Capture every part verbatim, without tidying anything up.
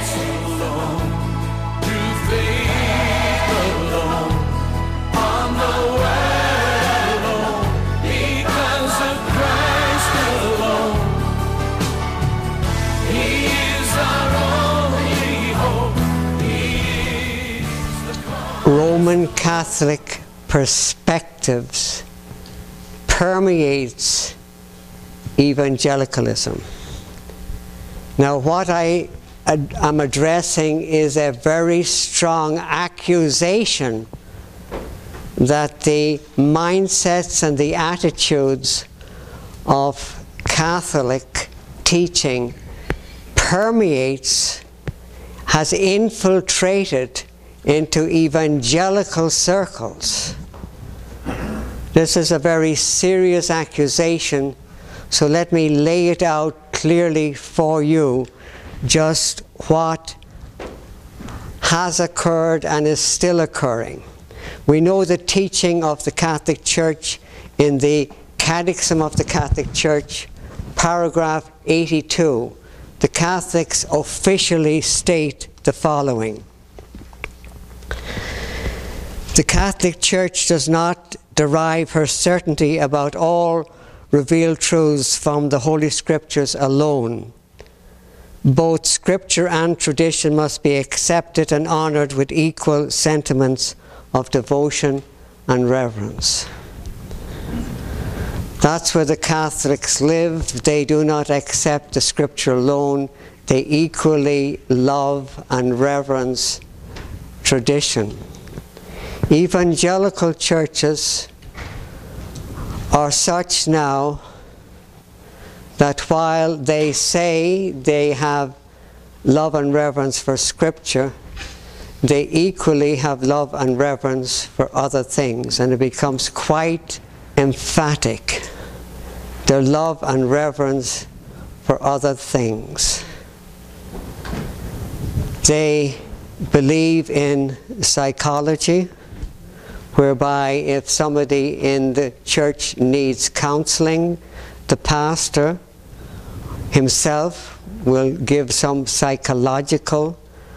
Roman Catholic perspectives permeates evangelicalism. Now, what I am addressing is a very strong accusation that the mindsets and the attitudes of Catholic teaching permeates, has infiltrated into evangelical circles. This is a very serious accusation, so let me lay it out clearly for you, just what has occurred and is still occurring. We know the teaching of the Catholic Church in the Catechism of the Catholic Church, paragraph eighty-two. The Catholics officially state the following: the Catholic Church does not derive her certainty about all revealed truths from the Holy Scriptures alone. Both Scripture and tradition must be accepted and honoured with equal sentiments of devotion and reverence. That's where the Catholics live. They do not accept the Scripture alone. They equally love and reverence tradition. Evangelical churches are such now that while they say they have love and reverence for Scripture, they equally have love and reverence for other things, and it becomes quite emphatic, their love and reverence for other things. They believe in psychology, whereby if somebody in the church needs counseling, the pastor himself will give some psychological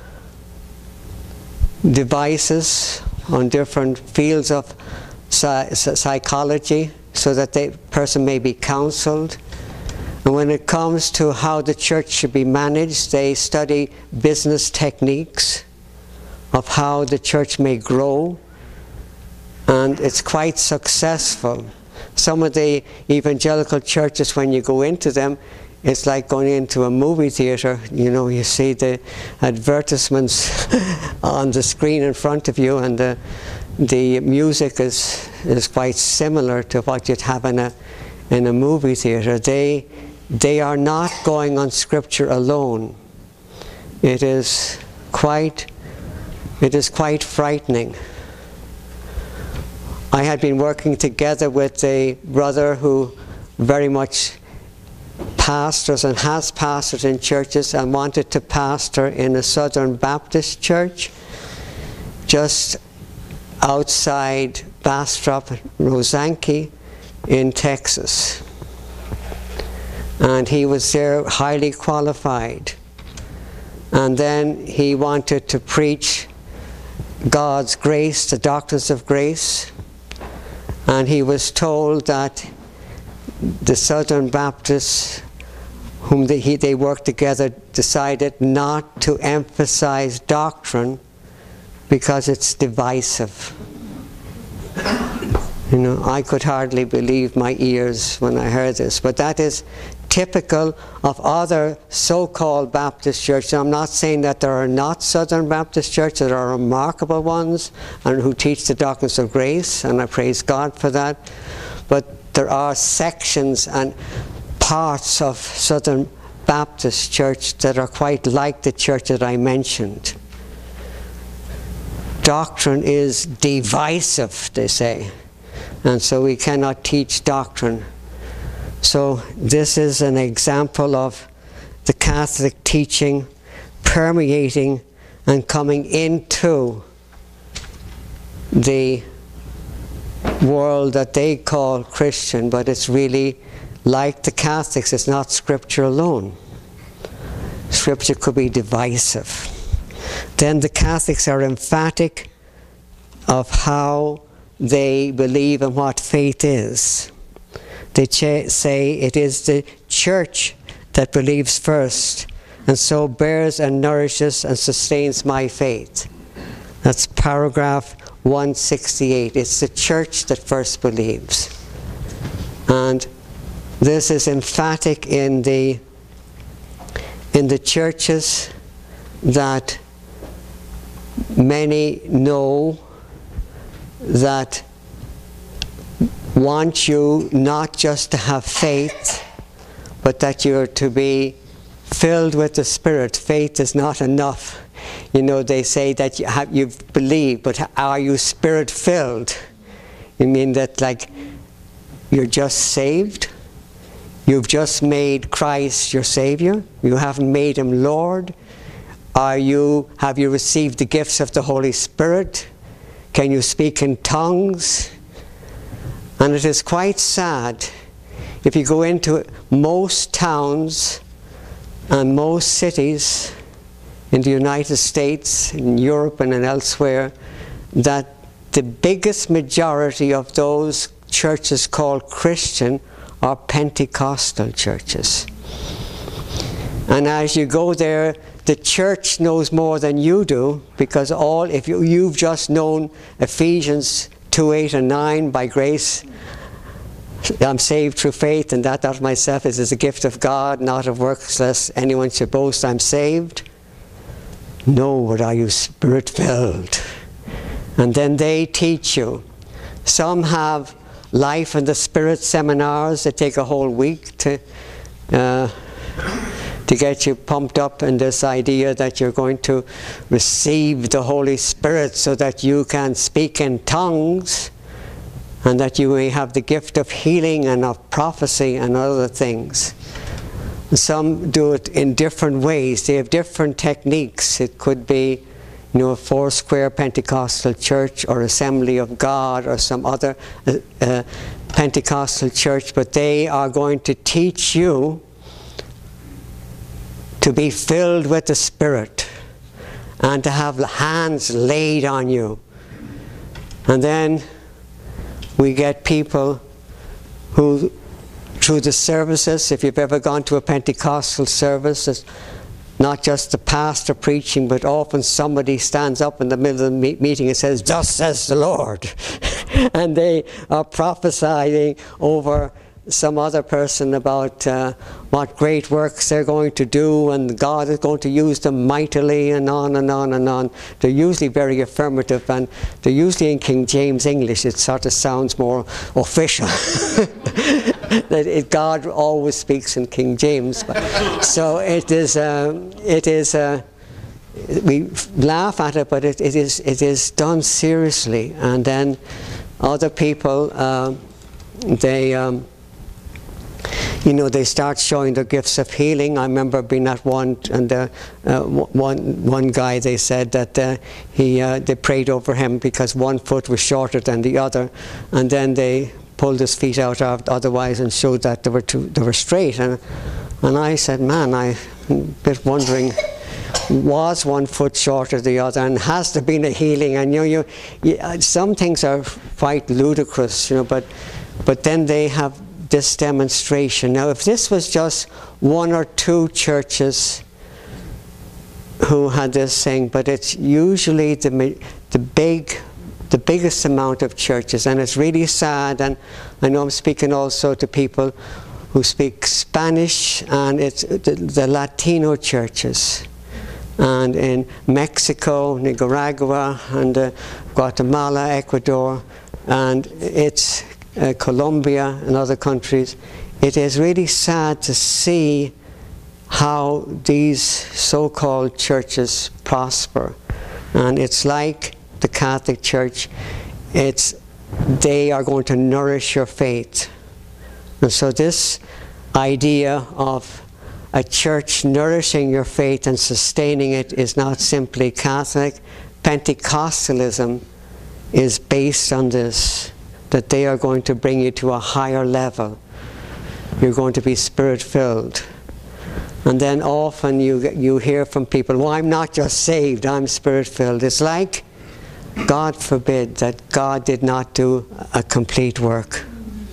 devices on different fields of psychology so that the person may be counseled. And when it comes to how the church should be managed, they study business techniques of how the church may grow, and it's quite successful. Some of the evangelical churches, when you go into them, it's like going into a movie theatre. You know, you see the advertisements on the screen in front of you, and the, the music is, is quite similar to what you'd have in a, in a movie theatre. They, they are not going on Scripture alone. It is quite, it is quite frightening. I had been working together with a brother who very much pastors and has pastored in churches and wanted to pastor in a Southern Baptist church just outside Bastrop, Rosanke in Texas. And he was there highly qualified. And then he wanted to preach God's grace, the doctrines of grace. And he was told that the Southern Baptists, whom they, he, they worked together, decided not to emphasize doctrine because it's divisive. You know, I could hardly believe my ears when I heard this, but that is typical of other so-called Baptist churches. I'm not saying that there are not Southern Baptist churches, there are remarkable ones and who teach the doctrines of grace, and I praise God for that. But there are sections and parts of Southern Baptist church that are quite like the church that I mentioned. Doctrine is divisive, they say, and so we cannot teach doctrine. So this is an example of the Catholic teaching permeating and coming into the world that they call Christian, but it's really like the Catholics, it's not Scripture alone. Scripture could be divisive. Then the Catholics are emphatic of how they believe and what faith is. They ch- say it is the church that believes first, and so bears and nourishes and sustains my faith. That's paragraph one sixty-eight. It's the church that first believes. And this is emphatic in the in the churches that many know, that want you not just to have faith, but that you're to be filled with the Spirit. Faith is not enough. You know, they say that you have, you've believed, but are you Spirit-filled? You mean that, like, you're just saved? You've just made Christ your Savior? You haven't made Him Lord? Are you, have you received the gifts of the Holy Spirit? Can you speak in tongues? And it is quite sad if you go into most towns and most cities in the United States, in Europe and elsewhere, that the biggest majority of those churches called Christian are Pentecostal churches. And as you go there, the church knows more than you do, because all, if you, you've just known Ephesians two, eight and nine, by grace I'm saved through faith, and that not of myself, is as a gift of God, not of works, lest anyone should boast. I'm saved. No, but are you Spirit-filled? And then they teach you. Some have Life in the Spirit seminars that take a whole week to uh, to get you pumped up in this idea that you're going to receive the Holy Spirit so that you can speak in tongues, and that you may have the gift of healing and of prophecy and other things. Some do it in different ways. They have different techniques. It could be, you know, a Foursquare Pentecostal church or Assembly of God or some other uh, uh, Pentecostal church, but they are going to teach you to be filled with the Spirit and to have hands laid on you. And then we get people who, through the services, if you've ever gone to a Pentecostal service, it's not just the pastor preaching, but often somebody stands up in the middle of the me- meeting and says, "Thus says the Lord." And they are prophesying over some other person about uh, what great works they're going to do, and God is going to use them mightily, and on and on and on. They're usually very affirmative, and they're usually in King James English. It sort of sounds more official. That it, God always speaks in King James. So it is, uh, it is uh, we laugh at it, but it, it, is, it is done seriously. And then other people, uh, they... Um, You know, they start showing the gifts of healing. I remember being at one, and uh, uh, one one guy, they said that uh, he uh, they prayed over him because one foot was shorter than the other, and then they pulled his feet out otherwise and showed that they were two, they were straight. And and I said, man, I'm a bit wondering, was one foot shorter than the other, and has there been a healing? And you know, you, you some things are quite ludicrous, you know, but but then they have this demonstration. Now, if this was just one or two churches who had this thing, but it's usually the the big, the biggest amount of churches, and it's really sad. And I know I'm speaking also to people who speak Spanish, and it's the, the Latino churches, and in Mexico, Nicaragua, and uh, Guatemala, Ecuador, and it's Uh, Colombia and other countries. It is really sad to see how these so-called churches prosper. And it's like the Catholic Church. It's, they are going to nourish your faith. And so this idea of a church nourishing your faith and sustaining it is not simply Catholic. Pentecostalism is based on this, that they are going to bring you to a higher level. You're going to be Spirit-filled. And then often you, you hear from people, well, I'm not just saved, I'm Spirit-filled. It's like, God forbid that God did not do a complete work.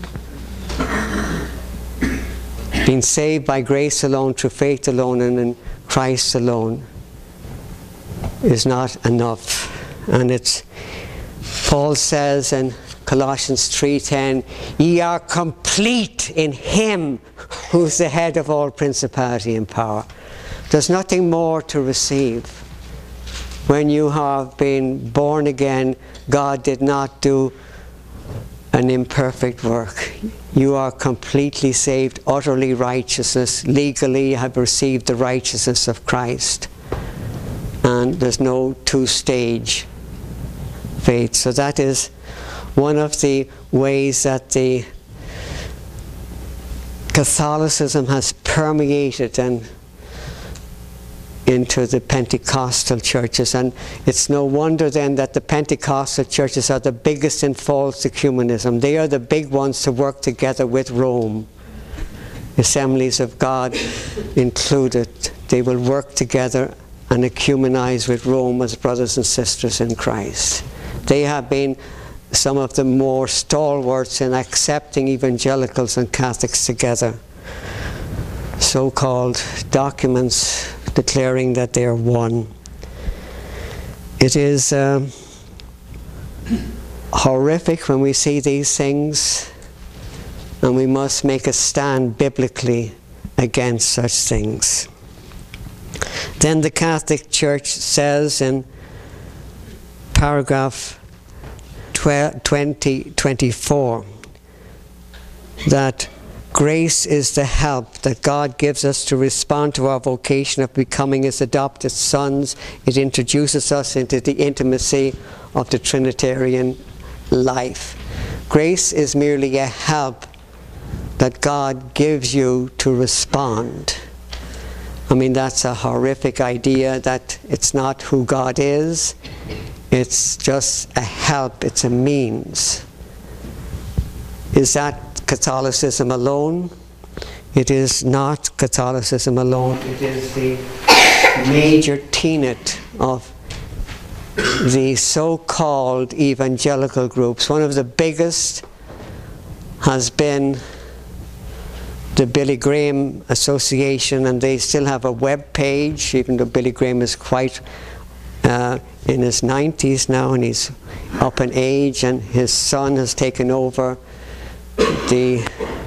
Being saved by grace alone, through faith alone, and in Christ alone is not enough. And it's, Paul says in Colossians three ten, ye are complete in Him who's the head of all principality and power. There's nothing more to receive. When you have been born again, God did not do an imperfect work. You are completely saved, utterly righteousness. Legally have received the righteousness of Christ. And there's no two-stage faith. So that is one of the ways that the Catholicism has permeated and into the Pentecostal churches. And it's no wonder then that the Pentecostal churches are the biggest in false ecumenism. They are the big ones to work together with Rome. Assemblies of God included. They will work together and ecumenize with Rome as brothers and sisters in Christ. They have been some of the more stalwarts in accepting evangelicals and Catholics together. So-called documents declaring that they are one. It is um, horrific when we see these things, and we must make a stand biblically against such things. Then the Catholic Church says in paragraph twenty twenty-four that grace is the help that God gives us to respond to our vocation of becoming His adopted sons. It introduces us into the intimacy of the Trinitarian life. Grace is merely a help that God gives you to respond. I mean, that's a horrific idea, that it's not who God is. It's just a help, it's a means. Is that Catholicism alone? It is not Catholicism alone. It is the major tenet of the so-called evangelical groups. One of the biggest has been the Billy Graham Association, and they still have a web page, even though Billy Graham is quite uh, in his nineties now, and he's up in age, and his son has taken over the,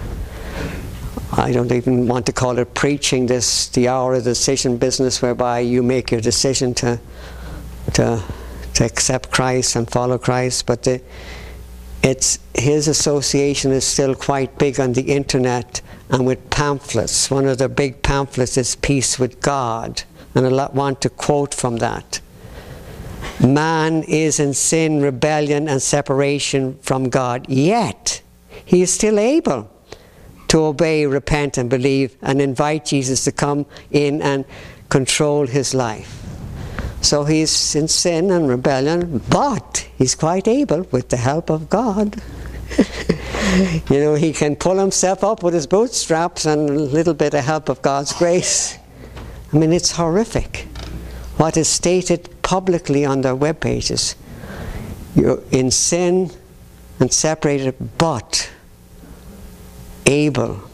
I don't even want to call it preaching, this, the hour of decision business, whereby you make your decision to, to, to accept Christ and follow Christ. But the, it's, his association is still quite big on the internet and with pamphlets. One of the big pamphlets is Peace with God, and I want to quote from that. Man is in sin, rebellion, and separation from God, yet he is still able to obey, repent, and believe, and invite Jesus to come in and control his life. So he's in sin and rebellion, but he's quite able, with the help of God. You know, he can pull himself up with his bootstraps and a little bit of help of God's grace. I mean, it's horrific what is stated publicly on their web pages. You're in sin and separated, but able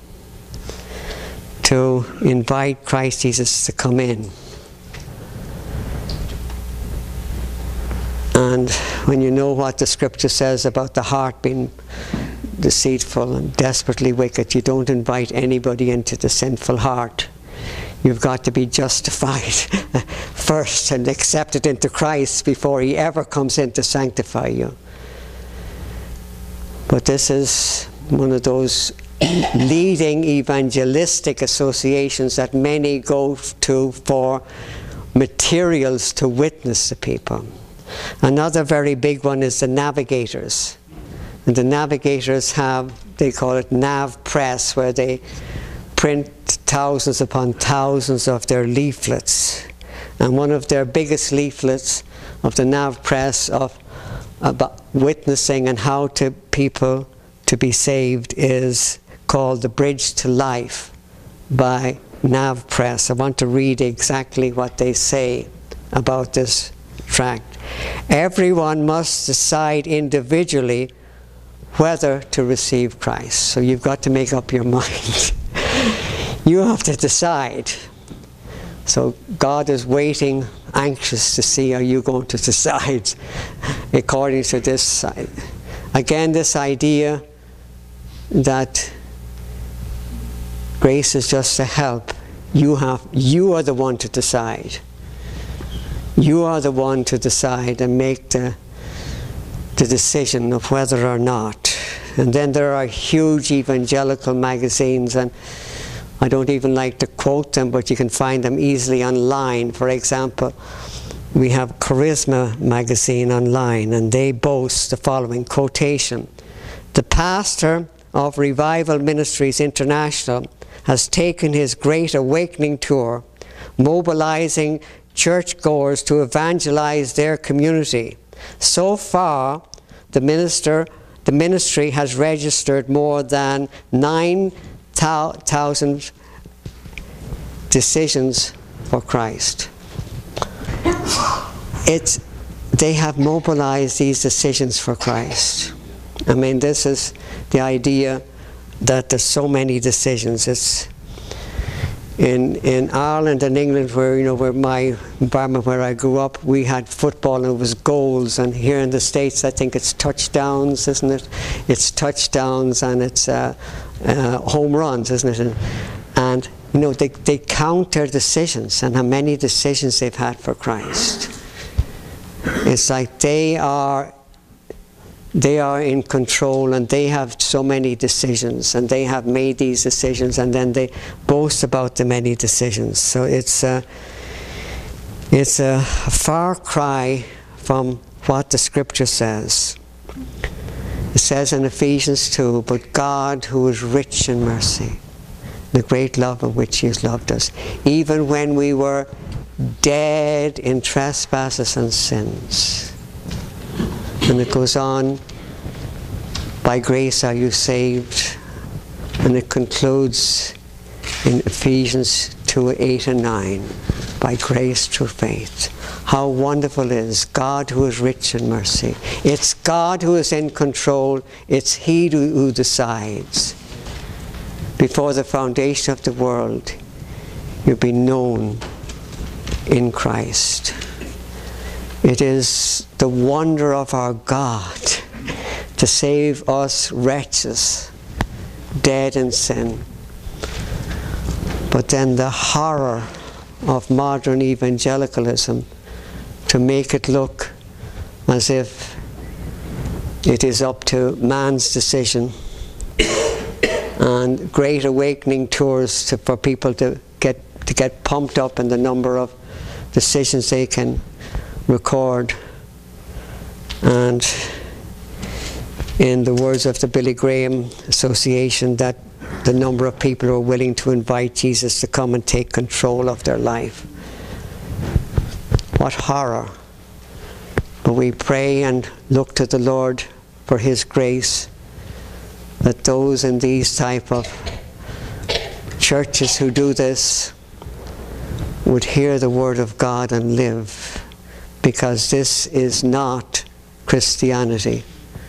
to invite Christ Jesus to come in. And when you know what the scripture says about the heart being deceitful and desperately wicked, you don't invite anybody into the sinful heart. You've got to be justified first and accepted into Christ before He ever comes in to sanctify you. But this is one of those leading evangelistic associations that many go to for materials to witness to people. Another very big one is the Navigators. And the Navigators have, they call it Nav Press, where they print thousands upon thousands of their leaflets. And one of their biggest leaflets of the Nav Press of about witnessing and how to people to be saved is called The Bridge to Life by Nav Press. I want to read exactly what they say about this tract. Everyone must decide individually whether to receive Christ. So you've got to make up your mind. You have to decide. So God is waiting, anxious to see how you're going to decide according to this. Again, this idea that grace is just a help. You have, you are the one to decide. You are the one to decide and make the, the decision of whether or not. And then there are huge evangelical magazines, and I don't even like to quote them, but you can find them easily online. For example, we have Charisma magazine online, and they boast the following quotation: "The pastor of Revival Ministries International has taken his Great Awakening tour, mobilizing churchgoers to evangelize their community. So far, the minister, the ministry has registered more than nine thousand decisions for Christ." It's, they have mobilized these decisions for Christ. I mean, this is the idea that there's so many decisions. It's in in Ireland and England, where, you know, where my environment, where I grew up, we had football and it was goals. And here in the States, I think it's touchdowns, isn't it? It's touchdowns and it's uh, uh, home runs, isn't it? And, and you know, they they count their decisions and how many decisions they've had for Christ. It's like they are. They are in control, and they have so many decisions, and they have made these decisions, and then they boast about the many decisions. So it's a, it's a far cry from what the Scripture says. It says in Ephesians two, "But God, who is rich in mercy, the great love of which He has loved us, even when we were dead in trespasses and sins." And it goes on, "By grace are you saved." And it concludes in Ephesians two, eight and nine. By grace through faith. How wonderful it is, God who is rich in mercy. It's God who is in control. It's He who, who decides. Before the foundation of the world, you'll be known in Christ. It is the wonder of our God to save us wretches, dead in sin. But then the horror of modern evangelicalism to make it look as if it is up to man's decision, and great awakening tours to, for people to get to get pumped up in the number of decisions they can record. And in the words of the Billy Graham Association, that the number of people who are willing to invite Jesus to come and take control of their life. What horror. But we pray and look to the Lord for His grace, that those in these type of churches who do this would hear the Word of God and live, because this is not Christianity.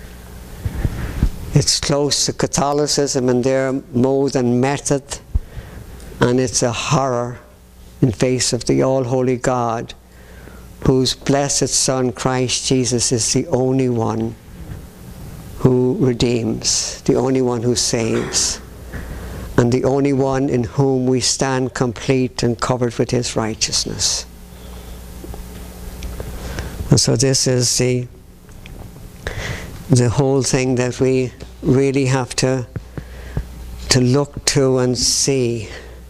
It's close to Catholicism in their mode and method, and it's a horror in face of the all-holy God, whose blessed Son, Christ Jesus, is the only one who redeems, the only one who saves, and the only one in whom we stand complete and covered with His righteousness. And so this is the the whole thing that we really have to to look to and see.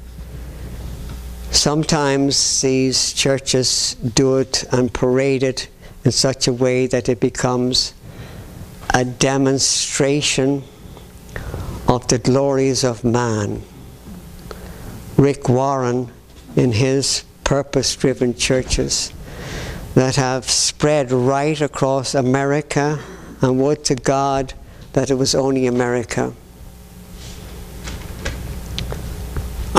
Sometimes these churches do it and parade it in such a way that it becomes a demonstration of the glories of man. Rick Warren, in his purpose-driven churches that have spread right across America, and would to God that it was only America.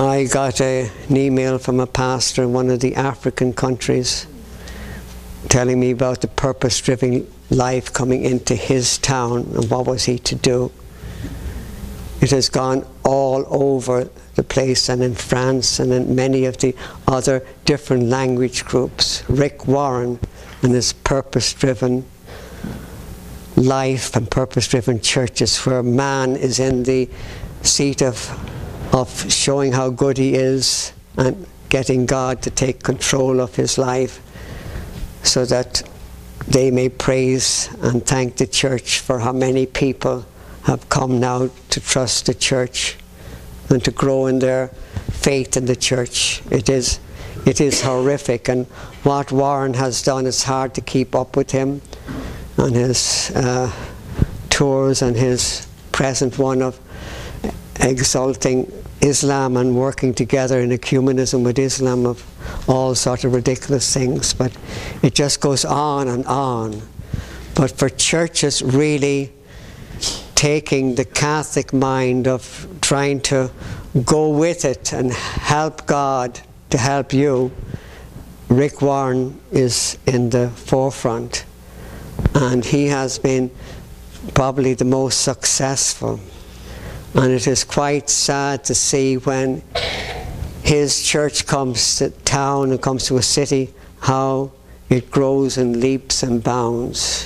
I got a, an email from a pastor in one of the African countries telling me about the purpose-driven life coming into his town and what was he to do. It has gone all over the place, and in France and in many of the other different language groups. Rick Warren and his purpose-driven life and purpose-driven churches, where man is in the seat of, of showing how good he is and getting God to take control of his life, so that they may praise and thank the church for how many people have come now to trust the church and to grow in their faith in the church. It is, it is horrific, and what Warren has done is hard to keep up with him on his uh, tours and his present one of exalting Islam and working together in ecumenism with Islam of all sorts of ridiculous things. But it just goes on and on. But for churches really taking the Catholic mind of trying to go with it and help God to help you, Rick Warren is in the forefront, and he has been probably the most successful. And it is quite sad to see when his church comes to town and comes to a city, how it grows in leaps and bounds,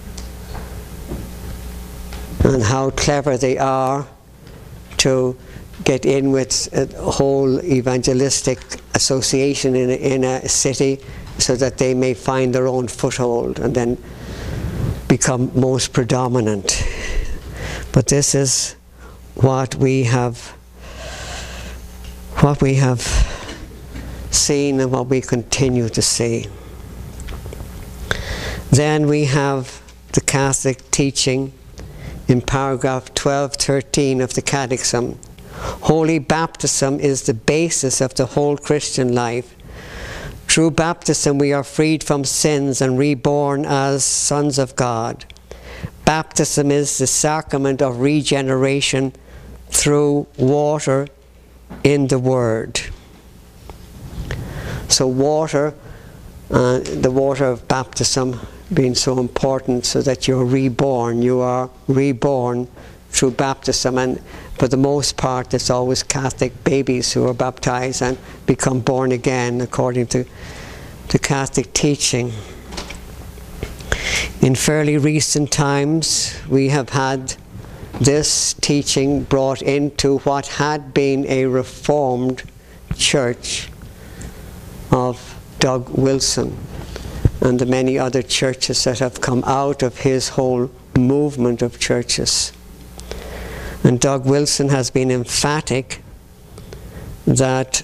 and how clever they are to get in with a whole evangelistic association in a, in a city, so that they may find their own foothold and then become most predominant. But this is what we have what we have seen and what we continue to see. Then we have the Catholic teaching in paragraph twelve thirteen of the Catechism. Holy baptism is the basis of the whole Christian life. Through baptism we are freed from sins and reborn as sons of God. Baptism is the sacrament of regeneration through water in the Word. So water, uh, the water of baptism being so important, so that you're reborn. You are reborn through baptism, and for the most part it's always Catholic babies who are baptized and become born again according to the Catholic teaching. In fairly recent times we have had this teaching brought into what had been a Reformed church of Doug Wilson and the many other churches that have come out of his whole movement of churches. And Doug Wilson has been emphatic that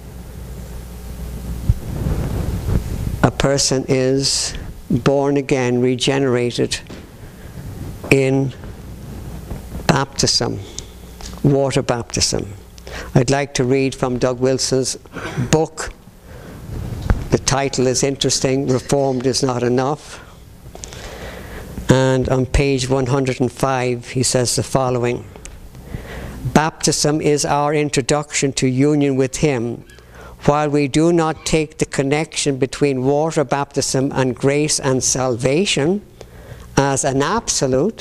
a person is born again, regenerated in baptism, water baptism. I'd like to read from Doug Wilson's book. The title is interesting, Reformed is Not Enough. And on page one hundred and five he says the following: baptism is our introduction to union with Him. While we do not take the connection between water baptism and grace and salvation as an absolute,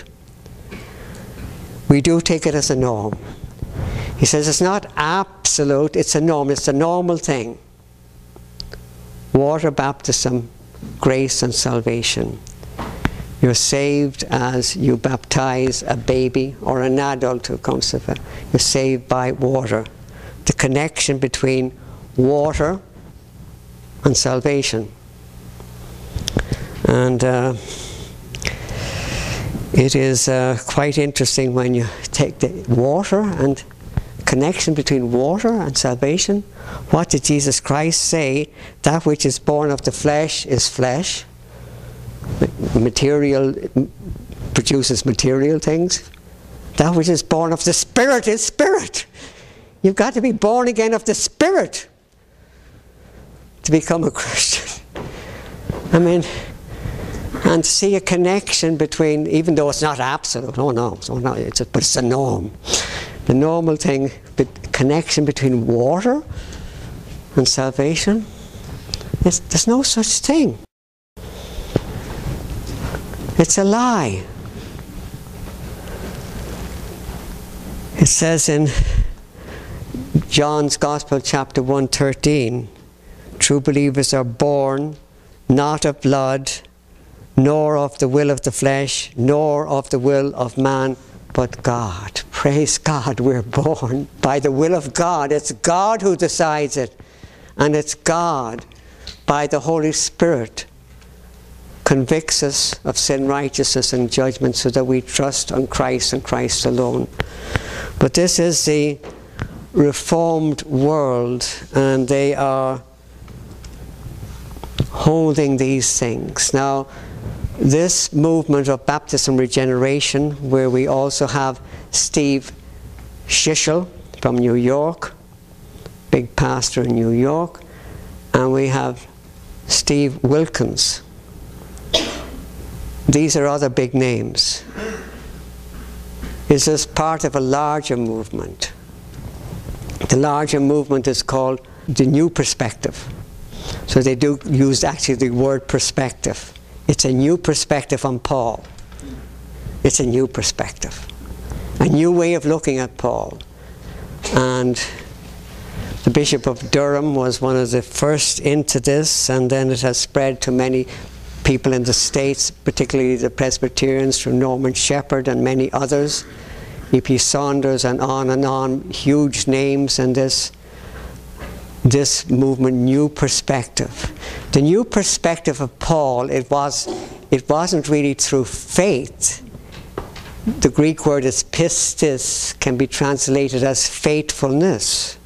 we do take it as a norm. He says it's not absolute, it's a norm, it's a normal thing. Water baptism, grace and salvation. You're saved as you baptize a baby or an adult who comes to it. You're saved by water. The connection between water and salvation. And uh, it is uh, quite interesting when you take the water and connection between water and salvation. What did Jesus Christ say? That which is born of the flesh is flesh. Material produces material things. That which is born of the Spirit is spirit. You've got to be born again of the Spirit to become a Christian. I mean, and see a connection between, even though it's not absolute, oh no, oh no, it's a, but it's a norm. The normal thing, the connection between water and salvation? It's, there's no such thing. It's a lie. It says in John's Gospel, chapter one thirteen, true believers are born not of blood, nor of the will of the flesh, nor of the will of man, but God. Praise God, we're born by the will of God. It's God who decides it. And it's God, by the Holy Spirit, convicts us of sin, righteousness, and judgment so that we trust on Christ and Christ alone. But this is the Reformed world, and they are holding these things. Now, this movement of baptism regeneration, where we also have Steve Shishel from New York, big pastor in New York, and we have Steve Wilkins. These are other big names. Is this part of a larger movement? The larger movement is called the New Perspective. So they do use actually the word perspective. It's a new perspective on Paul. It's a new perspective. A new way of looking at Paul. And the Bishop of Durham was one of the first into this, and then it has spread to many people in the States, particularly the Presbyterians through Norman Shepherd and many others, E P Saunders, and on and on, huge names in this, this movement, New Perspective. The new perspective of Paul, it, was, it wasn't really through faith. The Greek word is pistis, can be translated as faithfulness.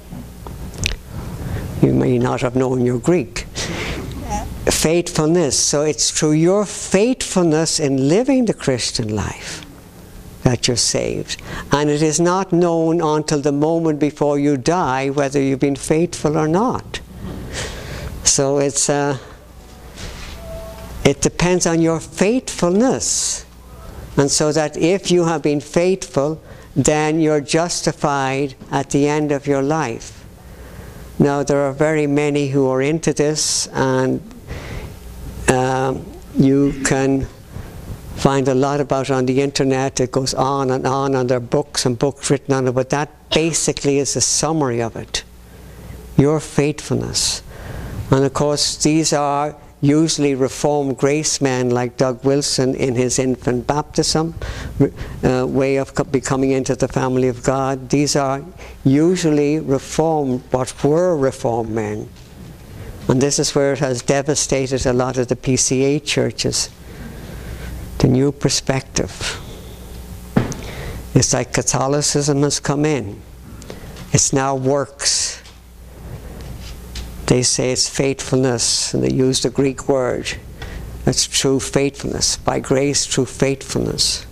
You may not have known your Greek. Faithfulness. So it's through your faithfulness in living the Christian life that you're saved. And it is not known until the moment before you die whether you've been faithful or not. So it's uh, it depends on your faithfulness. And so that if you have been faithful, then you're justified at the end of your life. Now, there are very many who are into this, and um, you can find a lot about it on the internet. It goes on and on, and there are books and books written on it, but that basically is a summary of it. Your faithfulness. And of course, these are usually Reformed grace men like Doug Wilson in his infant baptism uh, way of becoming into the family of God. These are usually Reformed, what were Reformed men. And this is where it has devastated a lot of the P C A churches. The new perspective. It's like Catholicism has come in. It's now works. They say it's faithfulness, and they use the Greek word. That's true faithfulness, by grace through faithfulness.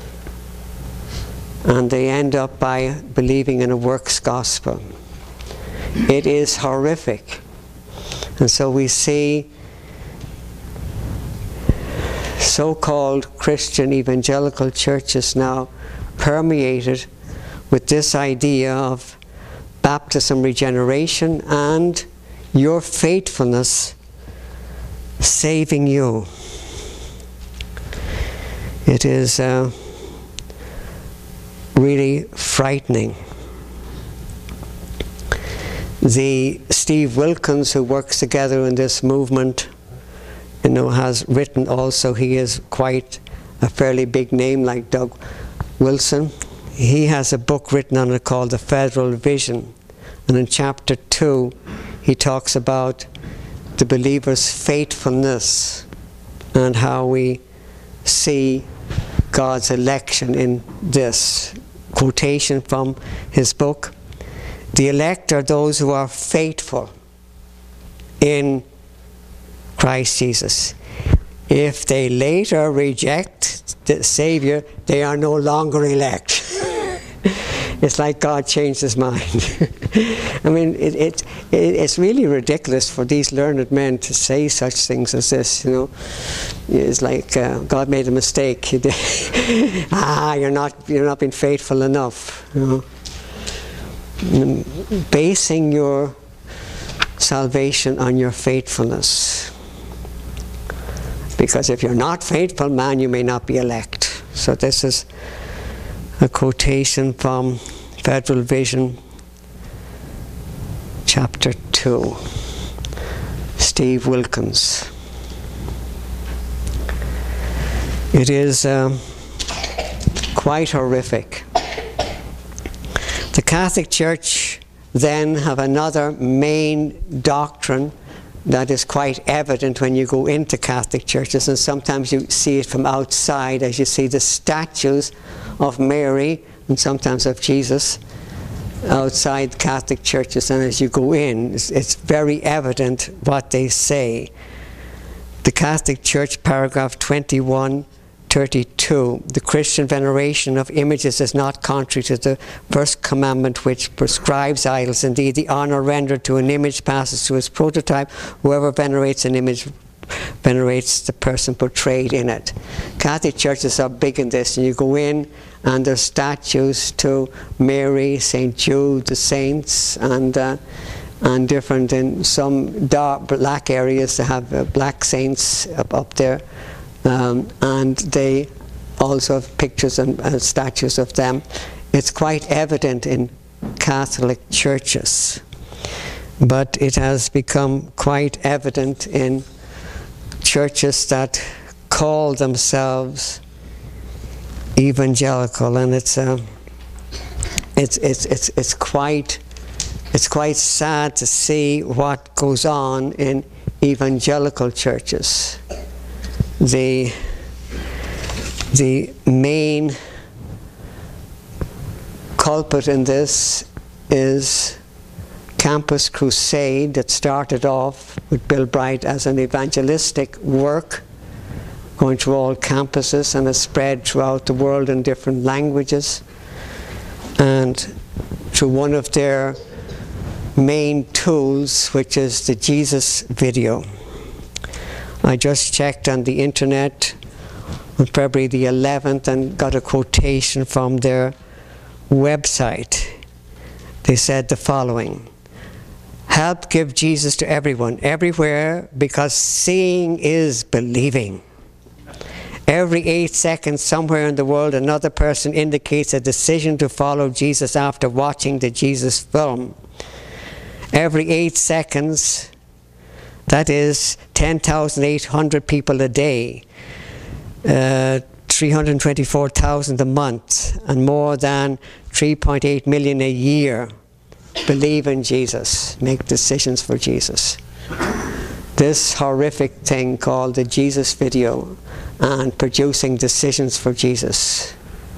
And they end up by believing in a works gospel. It is horrific. And so we see so-called Christian evangelical churches now permeated with this idea of baptism regeneration and your faithfulness saving you. It is uh, really frightening. The Steve Wilkins, who works together in this movement, you know, has written also, he is quite a fairly big name like Doug Wilson. He has a book written on it called The Federal Vision. And in chapter two, he talks about the believer's faithfulness and how we see God's election in this. Quotation from his book: the elect are those who are faithful in Christ Jesus. If they later reject the Savior, they are no longer elect. It's like God changed his mind. I mean, it, it, it, it's really ridiculous for these learned men to say such things as this, you know. It's like uh, God made a mistake. ah, you're not, you're not being faithful enough, you know. basing your salvation on your faithfulness. Because if you're not faithful, man, you may not be elect. So this is a quotation from Federal Vision, chapter two. Steve Wilkins. It is um, quite horrific. The Catholic Church then have another main doctrine that is quite evident when you go into Catholic churches, and sometimes you see it from outside as you see the statues of Mary and sometimes of Jesus outside Catholic churches, and as you go in, it's, it's very evident what they say. The Catholic Church, paragraph twenty-one thirty-two, the Christian veneration of images is not contrary to the first commandment which prescribes idols. Indeed, the honor rendered to an image passes to its prototype. Whoever venerates an image venerates the person portrayed in it. Catholic churches are big in this, and you go in and there's statues to Mary, Saint Jude, the saints, and uh, and different in some dark black areas they have uh, black saints up, up there. Um, and they also have pictures and uh, statues of them. It's quite evident in Catholic churches, but it has become quite evident in churches that call themselves evangelical, and it's uh, it's it's it's it's quite it's quite sad to see what goes on in evangelical churches. The, the main culprit in this is Campus Crusade, that started off with Bill Bright as an evangelistic work, going through all campuses, and has spread throughout the world in different languages. And through one of their main tools, which is the Jesus video. I just checked on the internet on February the eleventh and got a quotation from their website. They said the following: help give Jesus to everyone, everywhere, because seeing is believing. Every eight seconds somewhere in the world another person indicates a decision to follow Jesus after watching the Jesus film. Every eight seconds, that is ten thousand eight hundred people a day, uh, three hundred twenty-four thousand a month, and more than three point eight million a year believe in Jesus, make decisions for Jesus. This horrific thing called the Jesus video and producing decisions for Jesus.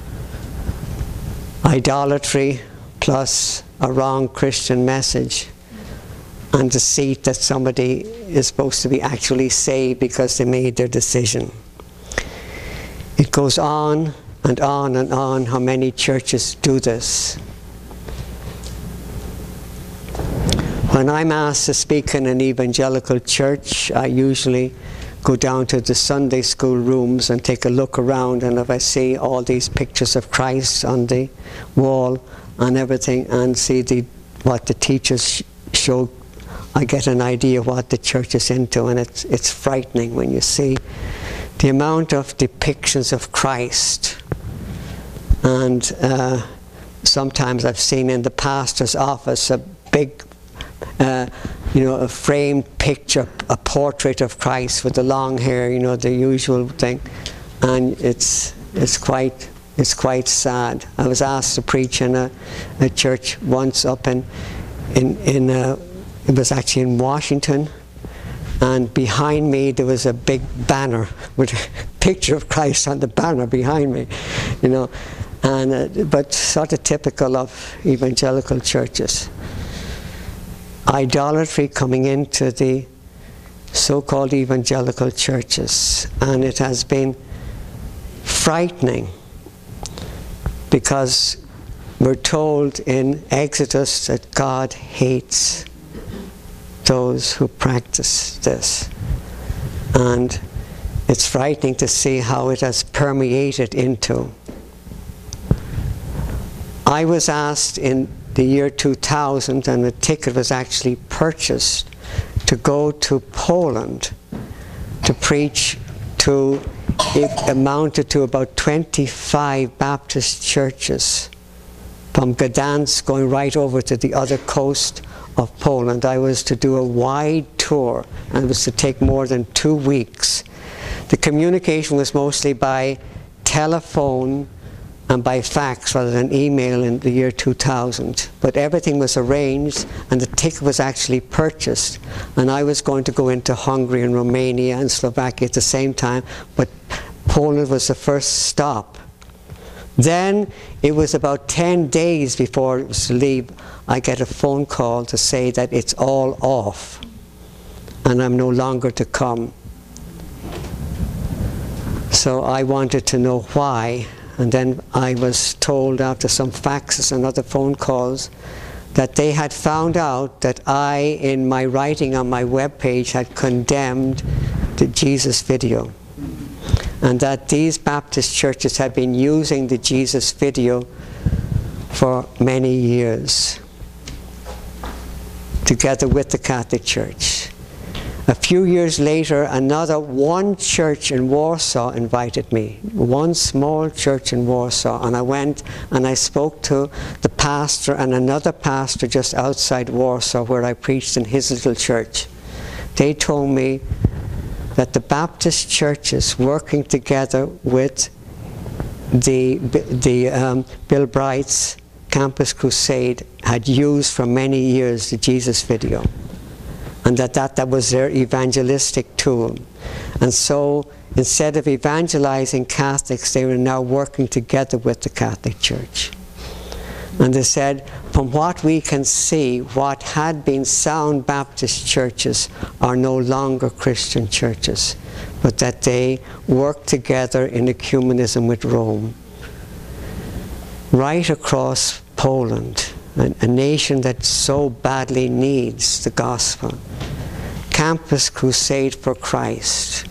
Idolatry plus a wrong Christian message, and deceit that somebody is supposed to be actually saved because they made their decision. It goes on and on and on how many churches do this. When I'm asked to speak in an evangelical church, I usually go down to the Sunday school rooms and take a look around, and if I see all these pictures of Christ on the wall and everything, and see the, what the teachers show, I get an idea what the church is into, and it's, it's frightening when you see the amount of depictions of Christ. And uh, sometimes I've seen in the pastor's office a big, uh, you know, a framed picture, a portrait of Christ with the long hair, you know, the usual thing, and it's it's quite it's quite sad. I was asked to preach in a, a church once up in in in. Uh, It was actually in Washington, and behind me there was a big banner with a picture of Christ on the banner behind me, you know, and uh, but sort of typical of evangelical churches. Idolatry coming into the so-called evangelical churches, and it has been frightening because we're told in Exodus that God hates those who practice this, and it's frightening to see how it has permeated into. I was asked in the year two thousand, and a ticket was actually purchased to go to Poland to preach to, it amounted to about twenty-five Baptist churches, from Gdansk going right over to the other coast of Poland. I was to do a wide tour, and it was to take more than two weeks. The communication was mostly by telephone and by fax rather than email in the year two thousand. But everything was arranged, and the ticket was actually purchased. And I was going to go into Hungary and Romania and Slovakia at the same time, but Poland was the first stop. Then, it was about ten days before it was to leave, I get a phone call to say that it's all off, and I'm no longer to come. So I wanted to know why, and then I was told after some faxes and other phone calls that they had found out that I, in my writing on my webpage, had condemned the Jesus video, and that these Baptist churches had been using the Jesus video for many years, together with the Catholic Church. A few years later, another one church in Warsaw invited me, one small church in Warsaw, and I went and I spoke to the pastor and another pastor just outside Warsaw where I preached in his little church. They told me that the Baptist churches working together with the, the um, Bill Bright's Campus Crusade had used for many years the Jesus video, and that, that that was their evangelistic tool. And so instead of evangelizing Catholics, they were now working together with the Catholic Church. And they said, from what we can see, what had been sound Baptist churches are no longer Christian churches, but that they work together in ecumenism with Rome. Right across Poland, a, a nation that so badly needs the gospel, Campus Crusade for Christ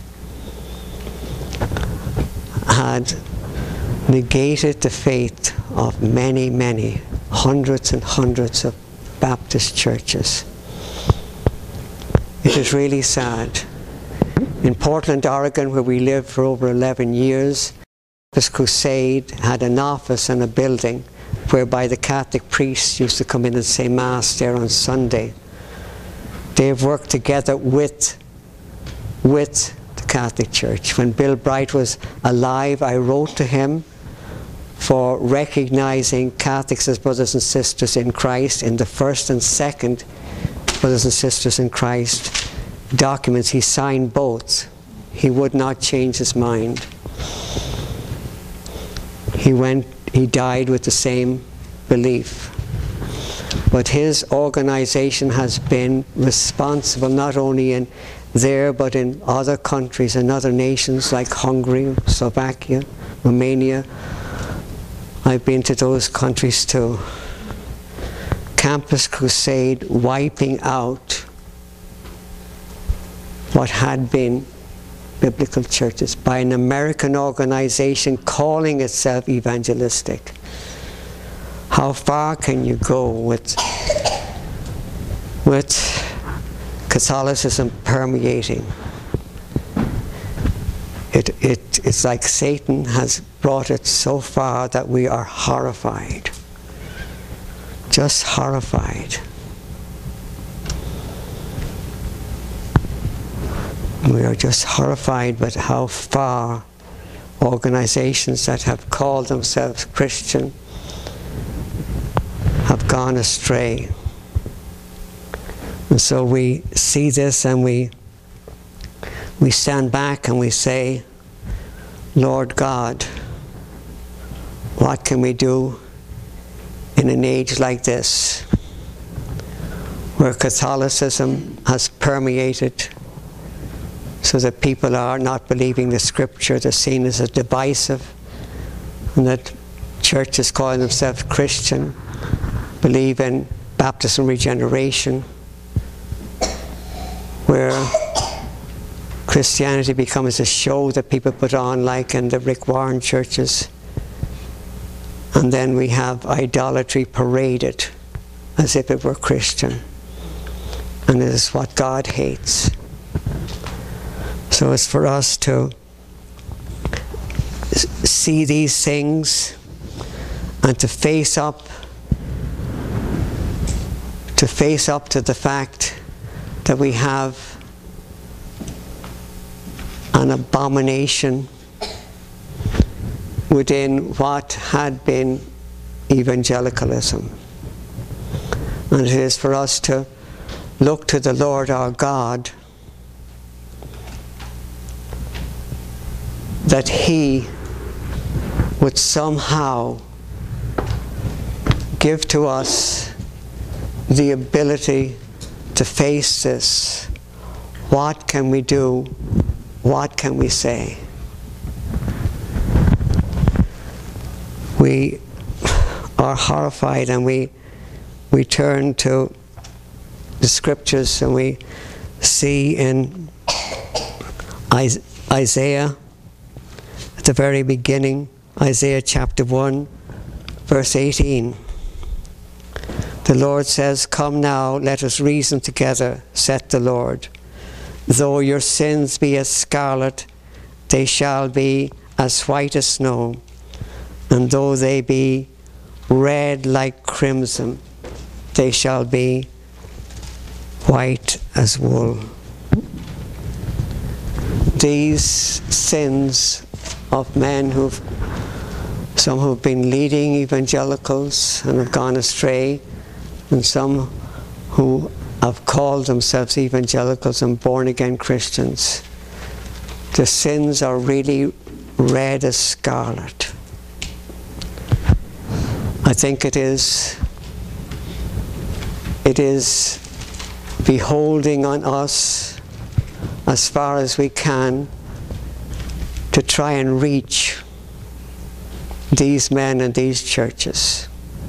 had negated the faith of many, many, hundreds and hundreds of Baptist churches. It is really sad. In Portland, Oregon, where we lived for over eleven years, Campus Crusade had an office and a building whereby the Catholic priests used to come in and say Mass there on Sunday. They've worked together with, with the Catholic Church. When Bill Bright was alive, I wrote to him for recognizing Catholics as brothers and sisters in Christ in the first and second brothers and sisters in Christ documents. He signed both. He would not change his mind. He went, he died with the same belief. But his organization has been responsible not only in there but in other countries and other nations like Hungary, Slovakia, Romania. I've been to those countries too. Campus Crusade wiping out what had been biblical churches by an American organization calling itself evangelistic. How far can you go with, with Catholicism permeating? It, it, it's like Satan has brought it so far that we are horrified. Just horrified. We are just horrified with how far organizations that have called themselves Christian have gone astray. And so we see this and we we stand back and we say, Lord God, what can we do in an age like this where Catholicism has permeated so that people are not believing the scripture, they're seen as a divisive, and that churches calling themselves Christian believe in baptism regeneration, where Christianity becomes a show that people put on like in the Rick Warren churches, and then we have idolatry paraded as if it were Christian. And it is what God hates. So it's for us to see these things and to face up to face up to the fact that we have an abomination within what had been evangelicalism. And it is for us to look to the Lord our God, that He would somehow give to us the ability to face this. What can we do? What can we say? We are horrified, and we we turn to the scriptures, and we see in Isaiah, at the very beginning, Isaiah chapter one, verse eighteen. The Lord says, "Come now, let us reason together, saith the Lord. Though your sins be as scarlet, they shall be as white as snow. And though they be red like crimson, they shall be white as wool." These sins of men who've, some who've been leading evangelicals and have gone astray, and some who have called themselves evangelicals and born-again Christians, the sins are really red as scarlet. I think it is, it is beholding on us as far as we can to try and reach these men and these churches.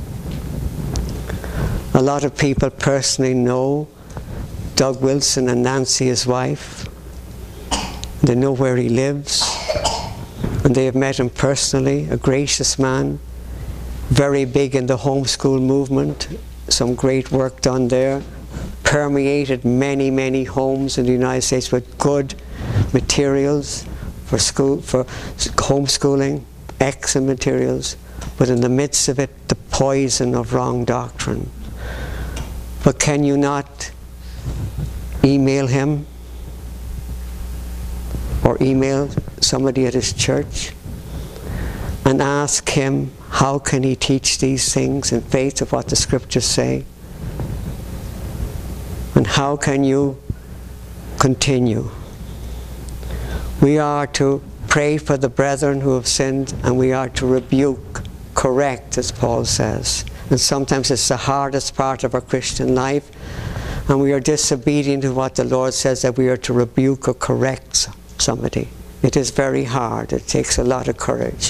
A lot of people personally know Doug Wilson and Nancy, his wife. They know where he lives, and they have met him personally. A gracious man, very big in the homeschool movement, some great work done there, permeated many, many homes in the United States with good materials for school, for homeschooling, excellent materials, but in the midst of it, the poison of wrong doctrine. But can you not email him or email somebody at his church and ask him how can he teach these things in faith of what the scriptures say? And how can you continue? We are to pray for the brethren who have sinned, and we are to rebuke, correct, as Paul says. And sometimes it's the hardest part of our Christian life, and we are disobedient to what the Lord says, that we are to rebuke or correct somebody. It is very hard. It takes a lot of courage.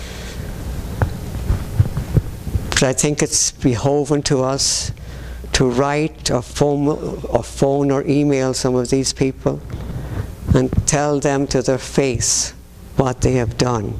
But I think it's behoven to us to write or phone or, phone or email some of these people and tell them to their face what they have done.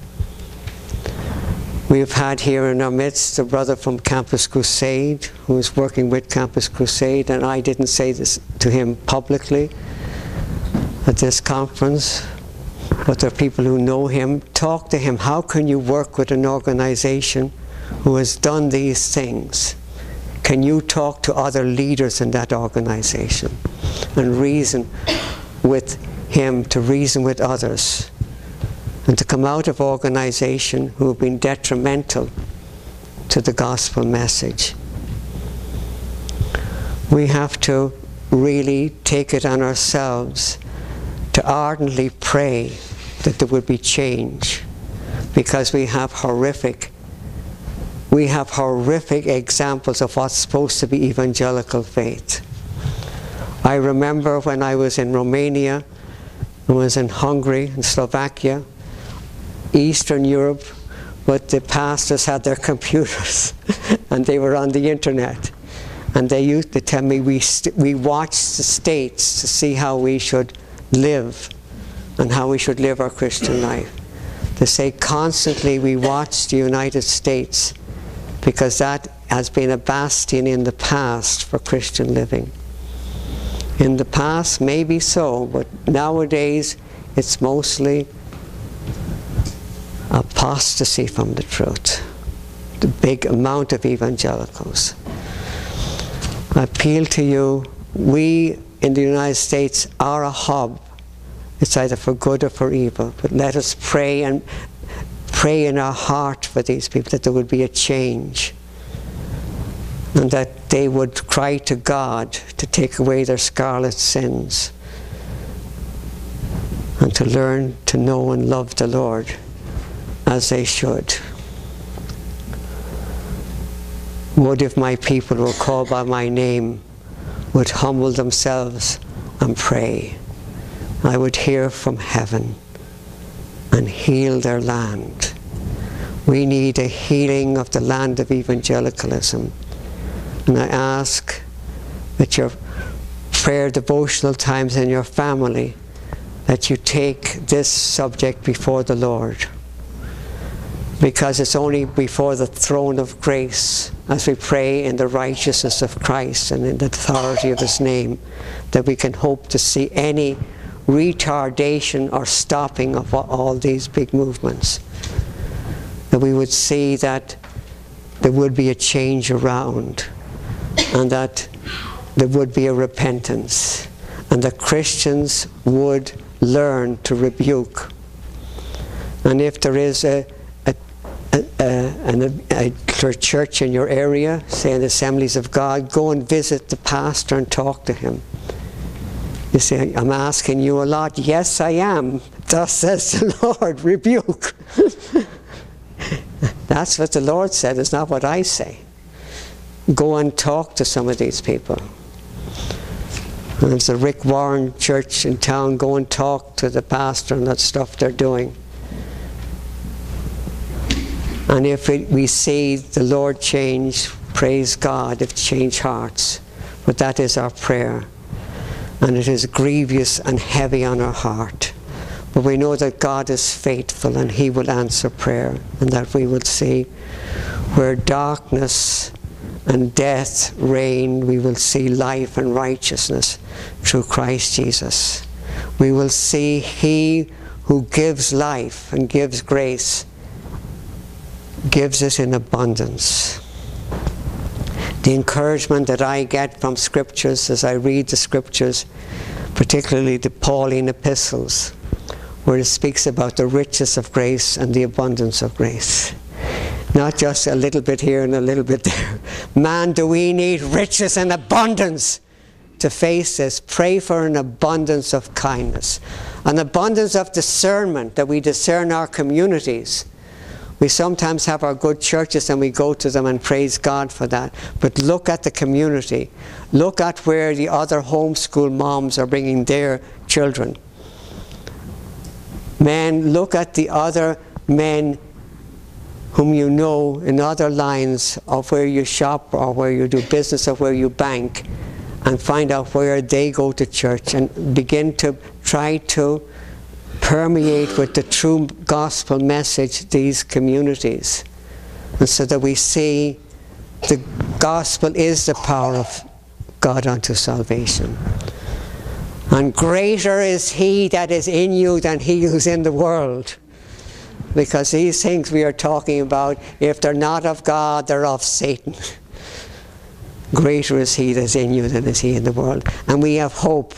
We've had here in our midst a brother from Campus Crusade who is working with Campus Crusade, and I didn't say this to him publicly at this conference, but there are people who know him. Talk to him. How can you work with an organization who has done these things? Can you talk to other leaders in that organization and reason with him, to reason with others, and to come out of organization who have been detrimental to the gospel message? We have to really take it on ourselves to ardently pray that there would be change, because we have horrific we have horrific examples of what's supposed to be evangelical faith. I remember when I was in Romania, I was in Hungary and Slovakia, Eastern Europe, but the pastors had their computers and they were on the internet, and they used to tell me we, st we watched the States to see how we should live and how we should live our Christian life. They say constantly we watch the United States because that has been a bastion in the past for Christian living. In the past, maybe so, but nowadays it's mostly apostasy from the truth. The big amount of evangelicals. I appeal to you, we in the United States are a hub. It's either for good or for evil. But let us pray and pray in our heart for these people, that there would be a change. And that they would cry to God to take away their scarlet sins. And to learn to know and love the Lord as they should. Would if my people were called by my name, would humble themselves and pray, I would hear from heaven and heal their land. We need a healing of the land of evangelicalism. And I ask that your prayer devotional times in your family, that you take this subject before the Lord. Because it's only before the throne of grace, as we pray in the righteousness of Christ and in the authority of His name, that we can hope to see any retardation or stopping of all these big movements. That we would see that there would be a change around, and that there would be a repentance, and that Christians would learn to rebuke. And if there is a A, a, a church in your area, say in the Assemblies of God, go and visit the pastor and talk to him. You say, I'm asking you a lot. Yes, I am. Thus says the Lord, rebuke. That's what the Lord said, it's not what I say. Go and talk to some of these people. And there's a Rick Warren church in town, go and talk to the pastor and that stuff they're doing. And if it, we see the Lord change, praise God, if change hearts. But that is our prayer. And it is grievous and heavy on our heart. But we know that God is faithful and He will answer prayer. And that we will see where darkness and death reign, we will see life and righteousness through Christ Jesus. We will see He who gives life and gives grace gives it in abundance. The encouragement that I get from scriptures as I read the scriptures, particularly the Pauline epistles, where it speaks about the riches of grace and the abundance of grace. Not just a little bit here and a little bit there. Man, do we need riches and abundance to face this. Pray for an abundance of kindness, an abundance of discernment, that we discern our communities. We sometimes have our good churches and we go to them and praise God for that. But look at the community. Look at where the other homeschool moms are bringing their children. Men, look at the other men whom you know in other lines of where you shop or where you do business or where you bank, and find out where they go to church and begin to try to permeate with the true gospel message these communities. And so that we see the gospel is the power of God unto salvation. And greater is He that is in you than he who's in the world. Because these things we are talking about, if they're not of God, they're of Satan. Greater is He that is in you than is he in the world. And we have hope.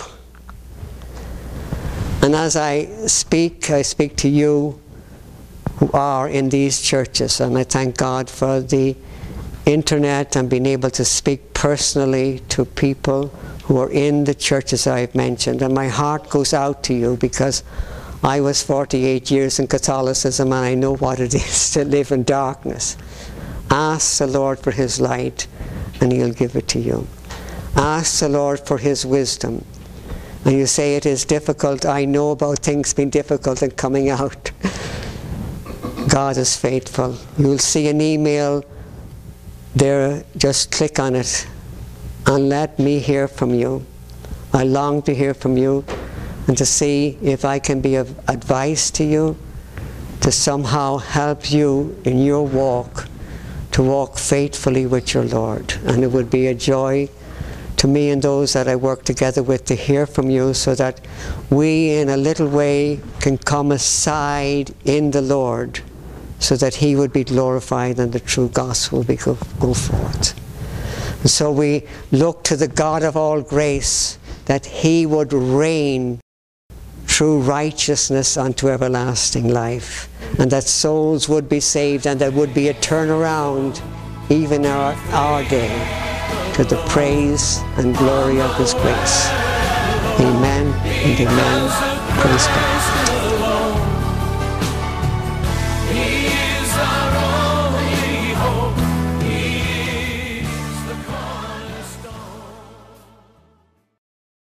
And as I speak, I speak to you who are in these churches, and I thank God for the internet and being able to speak personally to people who are in the churches I've mentioned. And my heart goes out to you, because I was forty-eight years in Catholicism and I know what it is to live in darkness. Ask the Lord for His light and He'll give it to you. Ask the Lord for His wisdom. And you say it is difficult. I know about things being difficult and coming out. God is faithful. You'll see an email there. Just click on it and let me hear from you. I long to hear from you and to see if I can be of advice to you, to somehow help you in your walk to walk faithfully with your Lord. And it would be a joy to me and those that I work together with to hear from you, so that we in a little way can come aside in the Lord, so that he would be glorified and the true gospel will go, go forth. And so we look to the God of all grace, that he would reign through righteousness unto everlasting life, and that souls would be saved, and there would be a turnaround even our, our day, to the praise and glory of his grace. Amen and amen. Praise God.